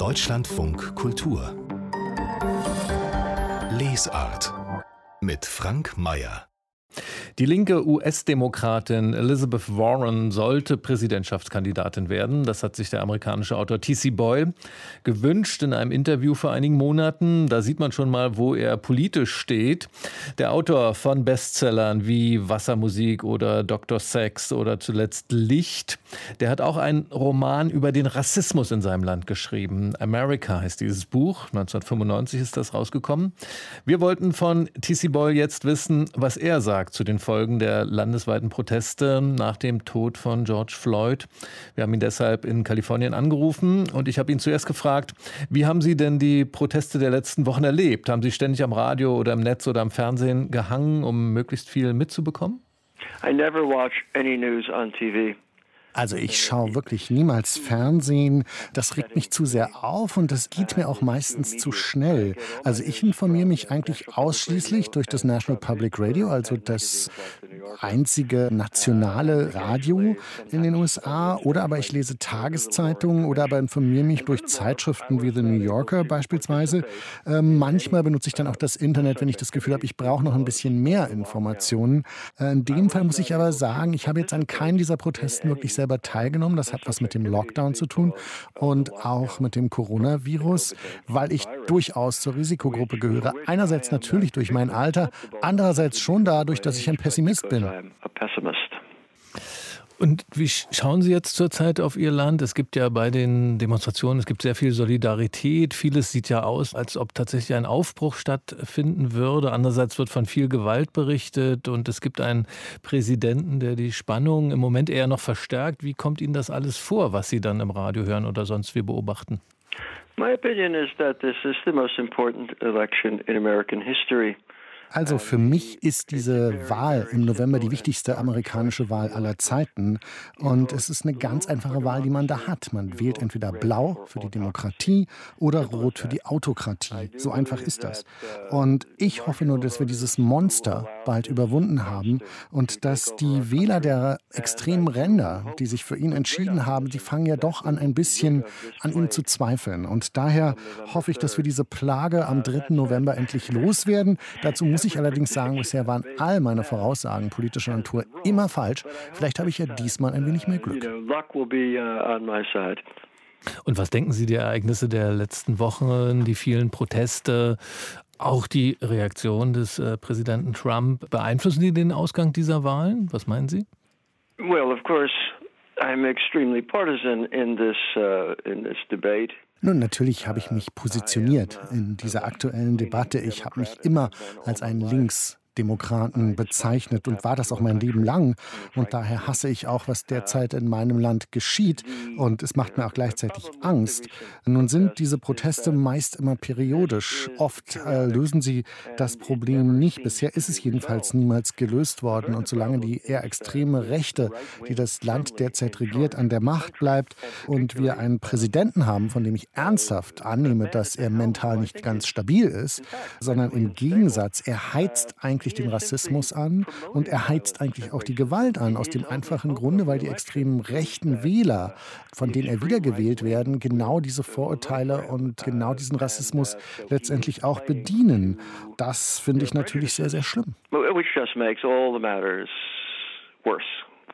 Deutschlandfunk Kultur Lesart mit Frank Mayer. Die linke US-Demokratin Elizabeth Warren sollte Präsidentschaftskandidatin werden. Das hat sich der amerikanische Autor T.C. Boyle gewünscht in einem Interview vor einigen Monaten. Da sieht man schon mal, wo er politisch steht. Der Autor von Bestsellern wie Wassermusik oder Dr. Sex oder zuletzt Licht, der hat auch einen Roman über den Rassismus in seinem Land geschrieben. America heißt dieses Buch. 1995 ist das rausgekommen. Wir wollten von T.C. Boyle jetzt wissen, was er sagt zu den Folgen der landesweiten Proteste nach dem Tod von George Floyd. Wir haben ihn deshalb in Kalifornien angerufen und ich habe ihn zuerst gefragt, wie haben Sie denn die Proteste der letzten Wochen erlebt? Haben Sie ständig am Radio oder im Netz oder am Fernsehen gehangen, um möglichst viel mitzubekommen? I never watch any news on TV. Also ich schaue wirklich niemals Fernsehen. Das regt mich zu sehr auf und das geht mir auch meistens zu schnell. Also ich informiere mich eigentlich ausschließlich durch das National Public Radio, also das einzige nationale Radio in den USA. Oder aber ich lese Tageszeitungen oder aber informiere mich durch Zeitschriften wie The New Yorker beispielsweise. Manchmal benutze ich dann auch das Internet, wenn ich das Gefühl habe, ich brauche noch ein bisschen mehr Informationen. In dem Fall muss ich aber sagen, ich habe jetzt an keinen dieser Protesten wirklich selber teilgenommen. Das hat was mit dem Lockdown zu tun und auch mit dem Coronavirus, weil ich durchaus zur Risikogruppe gehöre. Einerseits natürlich durch mein Alter, andererseits schon dadurch, dass ich ein Pessimist bin. Und wie schauen Sie jetzt zurzeit auf Ihr Land? Es gibt ja bei den Demonstrationen, es gibt sehr viel Solidarität. Vieles sieht ja aus, als ob tatsächlich ein Aufbruch stattfinden würde. Andererseits wird von viel Gewalt berichtet und es gibt einen Präsidenten, der die Spannung im Moment eher noch verstärkt. Wie kommt Ihnen das alles vor, was Sie dann im Radio hören oder sonst wie beobachten? My opinion is that this is the most important election in American history. Also für mich ist diese Wahl im November die wichtigste amerikanische Wahl aller Zeiten. Und es ist eine ganz einfache Wahl, die man da hat. Man wählt entweder blau für die Demokratie oder rot für die Autokratie. So einfach ist das. Und ich hoffe nur, dass wir dieses Monster bald überwunden haben und dass die Wähler der extremen Ränder, die sich für ihn entschieden haben, die fangen ja doch an, ein bisschen an ihm zu zweifeln. Und daher hoffe ich, dass wir diese Plage am 3. November endlich loswerden. Dazu muss ich allerdings sagen, bisher waren all meine Voraussagen politischer Natur immer falsch. Vielleicht habe ich ja diesmal ein wenig mehr Glück. Und was denken Sie der Ereignisse der letzten Wochen, die vielen Proteste, auch die Reaktion des Präsidenten Trump? Beeinflussen die den Ausgang dieser Wahlen? Was meinen Sie? Well, of course, I'm extremely partisan in this debate. Nun, natürlich habe ich mich positioniert in dieser aktuellen Debatte. Ich habe mich immer als ein Linksdemokraten bezeichnet und war das auch mein Leben lang. Und daher hasse ich auch, was derzeit in meinem Land geschieht. Und es macht mir auch gleichzeitig Angst. Nun sind diese Proteste meist immer periodisch. Oft lösen sie das Problem nicht. Bisher ist es jedenfalls niemals gelöst worden. Und solange die eher extreme Rechte, die das Land derzeit regiert, an der Macht bleibt und wir einen Präsidenten haben, von dem ich ernsthaft annehme, dass er mental nicht ganz stabil ist, sondern im Gegensatz, er heizt eigentlich den Rassismus an und er heizt eigentlich auch die Gewalt an, aus dem einfachen Grunde, weil die extremen rechten Wähler, von denen er wiedergewählt werden, genau diese Vorurteile und genau diesen Rassismus letztendlich auch bedienen. Das finde ich natürlich sehr, sehr schlimm. Which just makes all the matters worse.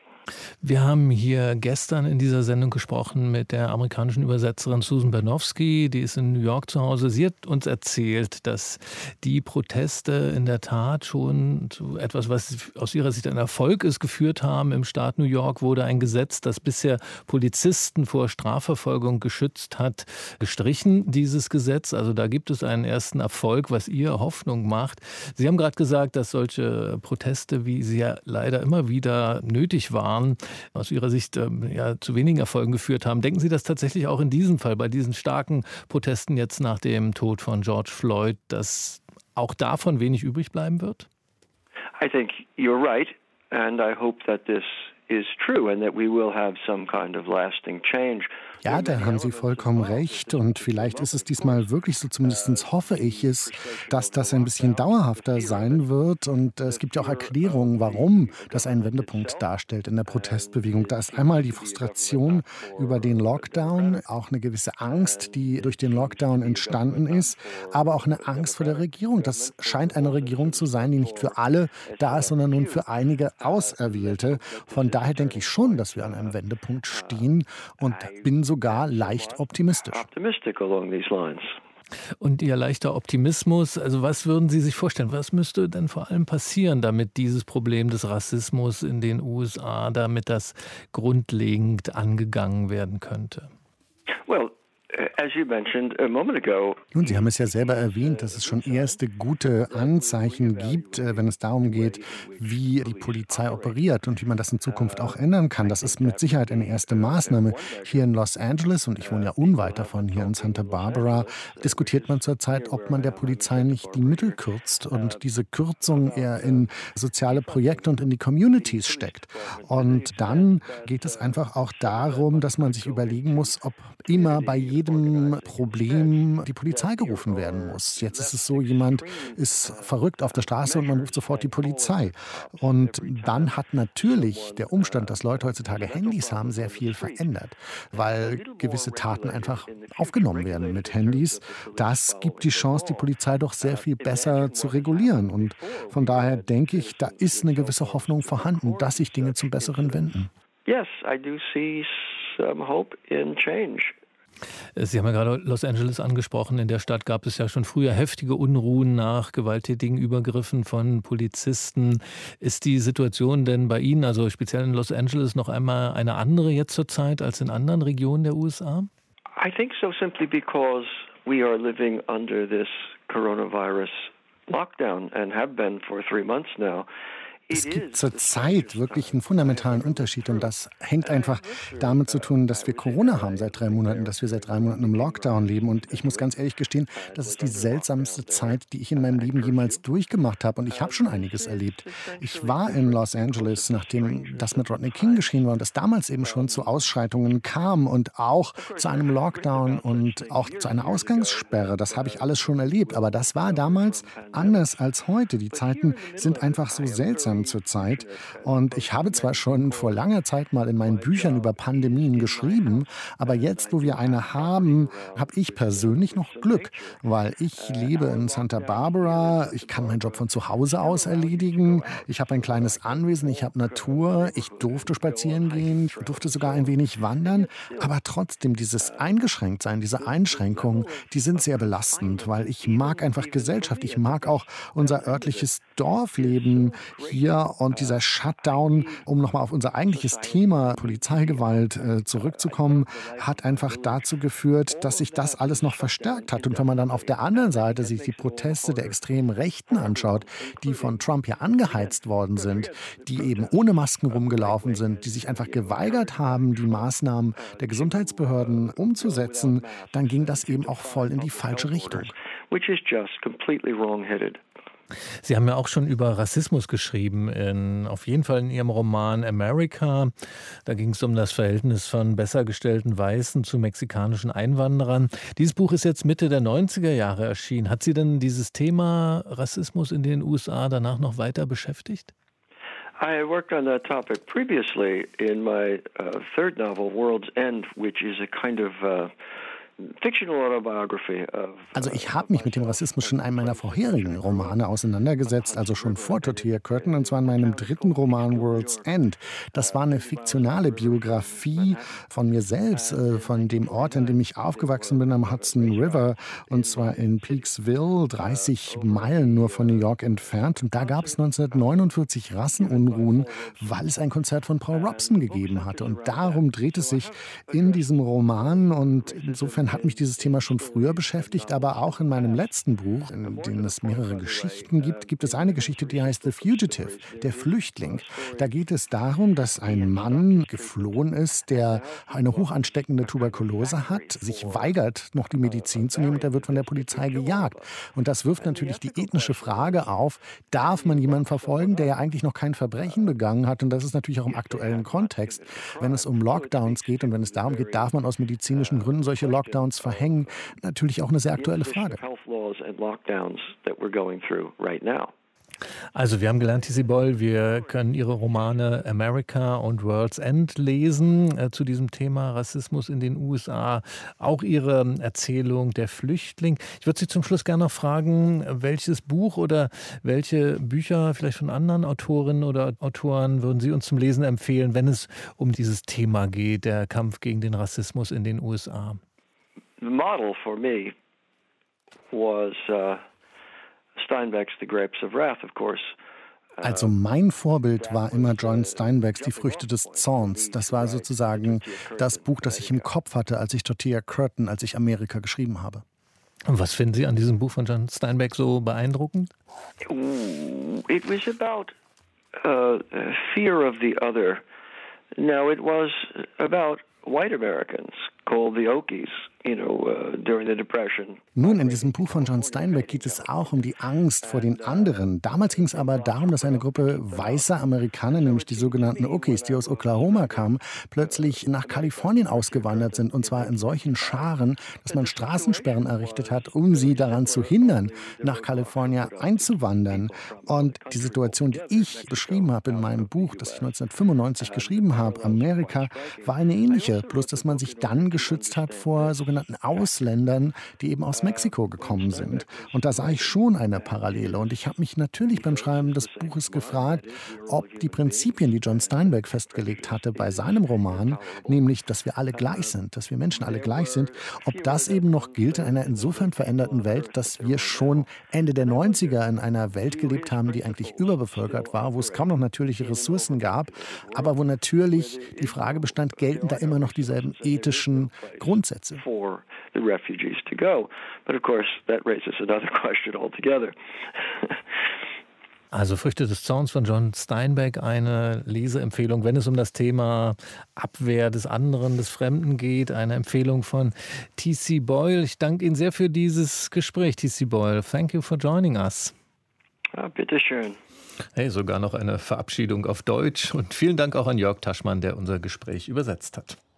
Wir haben hier gestern in dieser Sendung gesprochen mit der amerikanischen Übersetzerin Susan Bernowski, die ist in New York zu Hause. Sie hat uns erzählt, dass die Proteste in der Tat schon zu etwas, was aus ihrer Sicht ein Erfolg ist, geführt haben. Im Staat New York wurde ein Gesetz, das bisher Polizisten vor Strafverfolgung geschützt hat, gestrichen, dieses Gesetz. Also da gibt es einen ersten Erfolg, was ihr Hoffnung macht. Sie haben gerade gesagt, dass solche Proteste, wie sie ja leider immer wieder nötig waren, aus Ihrer Sicht zu wenigen Erfolgen geführt haben. Denken Sie, dass tatsächlich auch in diesem Fall, bei diesen starken Protesten jetzt nach dem Tod von George Floyd, dass auch davon wenig übrig bleiben wird? I think you're right, and I hope that this is true and that we will have some kind of lasting change. Ja, da haben Sie vollkommen recht. Und vielleicht ist es diesmal wirklich so, zumindest hoffe ich es, dass das ein bisschen dauerhafter sein wird. Und es gibt ja auch Erklärungen, warum das einen Wendepunkt darstellt in der Protestbewegung. Da ist einmal die Frustration über den Lockdown, auch eine gewisse Angst, die durch den Lockdown entstanden ist, aber auch eine Angst vor der Regierung. Das scheint eine Regierung zu sein, die nicht für alle da ist, sondern nun für einige Auserwählte. Von daher denke ich schon, dass wir an einem Wendepunkt stehen und bin sogar leicht optimistisch. Und Ihr leichter Optimismus, also was würden Sie sich vorstellen, was müsste denn vor allem passieren, damit dieses Problem des Rassismus in den USA, damit das grundlegend angegangen werden könnte? Nun, Sie haben es ja selber erwähnt, dass es schon erste gute Anzeichen gibt, wenn es darum geht, wie die Polizei operiert und wie man das in Zukunft auch ändern kann. Das ist mit Sicherheit eine erste Maßnahme. Hier in Los Angeles, und ich wohne ja unweit davon, hier in Santa Barbara, diskutiert man zurzeit, ob man der Polizei nicht die Mittel kürzt und diese Kürzung eher in soziale Projekte und in die Communities steckt. Und dann geht es einfach auch darum, dass man sich überlegen muss, ob immer bei jedem Problem die Polizei gerufen werden muss. Jetzt ist es so, jemand ist verrückt auf der Straße und man ruft sofort die Polizei. Und dann hat natürlich der Umstand, dass Leute heutzutage Handys haben, sehr viel verändert, weil gewisse Taten einfach aufgenommen werden mit Handys. Das gibt die Chance, die Polizei doch sehr viel besser zu regulieren. Und von daher denke ich, da ist eine gewisse Hoffnung vorhanden, dass sich Dinge zum Besseren wenden. Yes, I do see some hope in change. Sie haben ja gerade Los Angeles angesprochen. In der Stadt gab es ja schon früher heftige Unruhen nach gewalttätigen Übergriffen von Polizisten. Ist die Situation denn bei Ihnen, also speziell in Los Angeles, noch einmal eine andere jetzt zur Zeit als in anderen Regionen der USA? I think so, simply because we are living under this coronavirus lockdown and have been for 3 months now. Es gibt zurzeit wirklich einen fundamentalen Unterschied und das hängt einfach damit zu tun, dass wir Corona haben seit 3 Monaten, dass wir seit 3 Monaten im Lockdown leben. Und ich muss ganz ehrlich gestehen, das ist die seltsamste Zeit, die ich in meinem Leben jemals durchgemacht habe. Und ich habe schon einiges erlebt. Ich war in Los Angeles, nachdem das mit Rodney King geschehen war und es damals eben schon zu Ausschreitungen kam und auch zu einem Lockdown und auch zu einer Ausgangssperre. Das habe ich alles schon erlebt. Aber das war damals anders als heute. Die Zeiten sind einfach so seltsam zurzeit. Und ich habe zwar schon vor langer Zeit mal in meinen Büchern über Pandemien geschrieben, aber jetzt, wo wir eine haben, habe ich persönlich noch Glück, weil ich lebe in Santa Barbara, ich kann meinen Job von zu Hause aus erledigen, ich habe ein kleines Anwesen, ich habe Natur, ich durfte spazieren gehen, durfte sogar ein wenig wandern, aber trotzdem dieses Eingeschränktsein, diese Einschränkungen, die sind sehr belastend, weil ich mag einfach Gesellschaft, ich mag auch unser örtliches Dorfleben hier. Und dieser Shutdown, um nochmal auf unser eigentliches Thema Polizeigewalt zurückzukommen, hat einfach dazu geführt, dass sich das alles noch verstärkt hat. Und wenn man dann auf der anderen Seite sich die Proteste der extremen Rechten anschaut, die von Trump ja angeheizt worden sind, die eben ohne Masken rumgelaufen sind, die sich einfach geweigert haben, die Maßnahmen der Gesundheitsbehörden umzusetzen, dann ging das eben auch voll in die falsche Richtung. Which is just completely wrong-headed. Sie haben ja auch schon über Rassismus geschrieben, auf jeden Fall in Ihrem Roman America. Da ging es um das Verhältnis von besser gestellten Weißen zu mexikanischen Einwanderern. Dieses Buch ist jetzt Mitte der 90er Jahre erschienen. Hat Sie denn dieses Thema Rassismus in den USA danach noch weiter beschäftigt? I worked on that topic previously in my third novel, World's End, which is a kind of Also ich habe mich mit dem Rassismus schon in einem meiner vorherigen Romane auseinandergesetzt, also schon vor Tortilla Curtain, und zwar in meinem 3. Roman World's End. Das war eine fiktionale Biografie von mir selbst, von dem Ort, an dem ich aufgewachsen bin, am Hudson River, und zwar in Peaksville, 30 Meilen nur von New York entfernt. Und da gab es 1949 Rassenunruhen, weil es ein Konzert von Paul Robeson gegeben hatte. Und darum dreht es sich in diesem Roman, und insofern Insofern hat mich dieses Thema schon früher beschäftigt, aber auch in meinem letzten Buch, in dem es mehrere Geschichten gibt es eine Geschichte, die heißt The Fugitive, der Flüchtling. Da geht es darum, dass ein Mann geflohen ist, der eine hoch ansteckende Tuberkulose hat, sich weigert, noch die Medizin zu nehmen, und er wird von der Polizei gejagt. Und das wirft natürlich die ethnische Frage auf, darf man jemanden verfolgen, der ja eigentlich noch kein Verbrechen begangen hat? Und das ist natürlich auch im aktuellen Kontext. Wenn es um Lockdowns geht und wenn es darum geht, darf man aus medizinischen Gründen solche Lockdowns verhängen, natürlich auch eine sehr aktuelle Frage. Also wir haben gelernt, T.C. Boyle, wir können Ihre Romane America und World's End lesen zu diesem Thema Rassismus in den USA, auch Ihre Erzählung Der Flüchtling. Ich würde Sie zum Schluss gerne noch fragen, welches Buch oder welche Bücher vielleicht von anderen Autorinnen oder Autoren würden Sie uns zum Lesen empfehlen, wenn es um dieses Thema geht, der Kampf gegen den Rassismus in den USA? The model for me was Steinbeck's The Grapes of Wrath, of course. Also mein Vorbild war immer John Steinbecks Die Früchte des Zorns. Das war sozusagen das Buch, das ich im Kopf hatte, als ich Tortilla Curtin, als ich Amerika geschrieben habe. Und was finden Sie an diesem Buch von John Steinbeck so beeindruckend? It was about fear of the other. Now it was about white Americans called the Okies, during the Depression. Nun, in diesem Buch von John Steinbeck geht es auch um die Angst vor den anderen. Damals ging es aber darum, dass eine Gruppe weißer Amerikaner, nämlich die sogenannten Okies, die aus Oklahoma kamen, plötzlich nach Kalifornien ausgewandert sind. Und zwar in solchen Scharen, dass man Straßensperren errichtet hat, um sie daran zu hindern, nach Kalifornien einzuwandern. Und die Situation, die ich beschrieben habe in meinem Buch, das ich 1995 geschrieben habe, Amerika, war eine ähnliche. Bloß, dass man sich dann geschützt hat vor sogenannten Ausländern, die eben aus Mexiko gekommen sind. Und da sah ich schon eine Parallele. Und ich habe mich natürlich beim Schreiben des Buches gefragt, ob die Prinzipien, die John Steinbeck festgelegt hatte bei seinem Roman, nämlich, dass wir alle gleich sind, dass wir Menschen alle gleich sind, ob das eben noch gilt in einer insofern veränderten Welt, dass wir schon Ende der 90er in einer Welt gelebt haben, die eigentlich überbevölkert war, wo es kaum noch natürliche Ressourcen gab, aber wo natürlich die Frage bestand, gelten da immer noch dieselben ethischen Grundsätze? The refugees to go. But of course, that raises another question altogether. Also Früchte des Zorns von John Steinbeck, eine Leseempfehlung, wenn es um das Thema Abwehr des anderen, des Fremden geht. Eine Empfehlung von T.C. Boyle. Ich danke Ihnen sehr für dieses Gespräch, T.C. Boyle. Thank you for joining us. Bitteschön. Hey, sogar noch eine Verabschiedung auf Deutsch. Und vielen Dank auch an Jörg Taschmann, der unser Gespräch übersetzt hat.